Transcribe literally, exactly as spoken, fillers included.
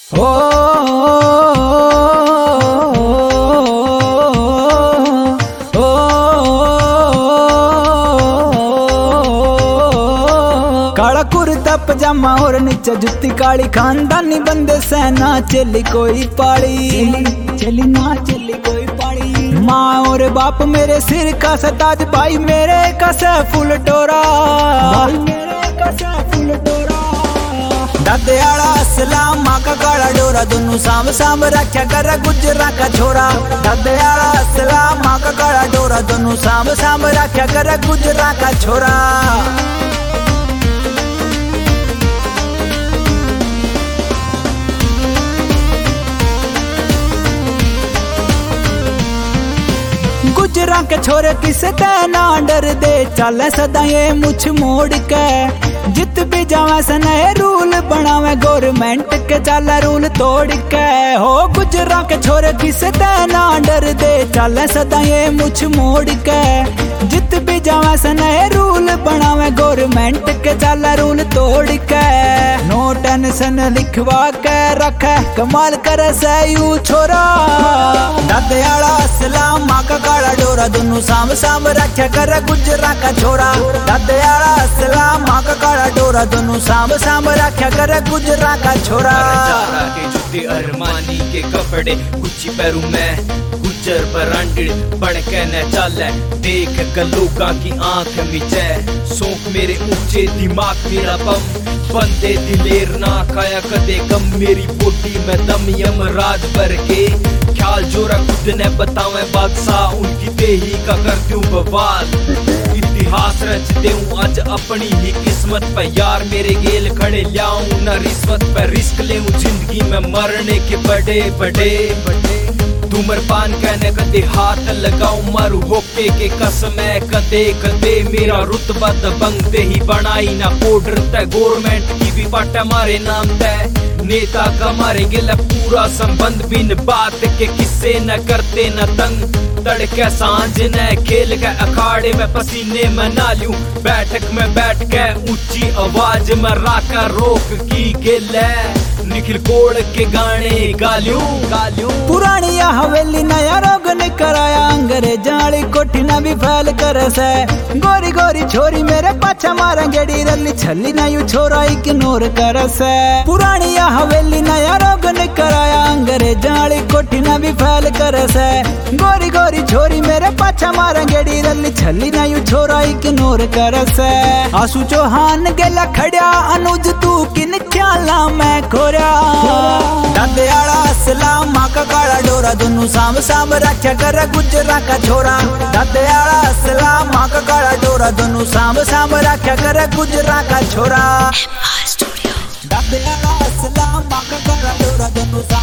ओ काला कुर्ता पजामा और नीचे जुत्ती काली, खानदानी बंदे से ना चली कोई पाड़ी, चली ना चली कोई पाड़ी। माँ और बाप मेरे सिर का सताज, भाई मेरे का से फुल टोरा, भाई मेरे का से फुल टोरा। दादे आला असलाम माँ का काला डोरा, दोनों साम साम रखा कर गुजरा का छोरा। दादे आला असलाम माँ का काला डोरा, दोनों साम साम रखा कर गुजरा का छोरा। गुजरा के छोरे किसे ना डर दे, चले सदा ये मुछ मोड़ के, जित भी जावे से नए रूल बनावे गवर्नमेंट के, चले रूल तोड़ के। हो गुजरा के छोरे किसे ना डर दे, चले सदा ये मुछ मोड़ के, जित भी जावे से नए रूल बनावे गवर्नमेंट के, चले रूल तोड़ के। नो टेंशन लिखवा के रखे, कमाल करे से यू छोरा। दादे आला असलाम माँ का काला डोरा, दोनों साम साम रखे कर गुजरा का छोरा। दादे आला असलाम माँ का काला डोरा, दोनों साम साम रखे कर गुजरा का छोरा। के जूते अरमानी के कपड़े, गुच्ची पैरू में गुजर ब्रांडेड बन के न चले, देख गलोगा की आंख मिचे, सोख मेरे ऊंचे दिमाग मेरा बम, बंदे दिलेर ना खाया कदे कम, मेरी बोटी में दम यमराज भर के, ख्याल जोरा खुद ने बतावे बादशाह, उनकी देही का करती हूँ बवाल, इतिहास रचते हूँ आज अपनी ही किस्मत पे यार, मेरे गेल खड़े लाऊं ना रिश्वत पे, रिस्क ले जिंदगी में मरने के बड़े बड़े बड़े। धूम्रपान कहने कदे हाथ लगाऊं, मारू होके के कसम है कदे कदे, मेरा रुतबा दबंग दे ही बनाई ना ऑर्डर तय, गवर्नमेंट की भी बाट हमारे नाम तय, नेता का मारेंगे ल पूरा संबंध, बिन बात के किस्से न करते न तंग, तड़के सांझ न खेल के अखाड़े में पसीने में नालूं, बैठक में बैठ के ऊंची आवाज में राका रोक की गिल निखिल कोड़ के गाने गालियों गालियों। पुरानी हवेली नया रोग ने कराया, अंग्रेजा वाली कोठी ना भी फैल कर से, गोरी गोरी छोरी मेरे पाछा मारा गेड़ी, रली छली ना यू छोरा इग्नोर कर से। पुरानी हवेली नया रोग ने कराया, अंग्रेजा वाली कोठी ना भी फैल कर से, गोरी गोरी छोरी मेरे पाछा मारा गेड़ी, रली छली ना यू छोरा इग्नोर कर से। आंसू चौहान गेला खड़िया, अनुज तू किन ख्याला मैं खोरिया। दादे आला असलाम माँ का काला डोरा, दोनों साम साम रखा कर गुजरा का छोरा। दादे आला असलाम माँ का काला डोरा, दोनों साम साम रखा कर गुजरा का छोरा। दादे आला असलाम माँ का काला डोरा, दोनों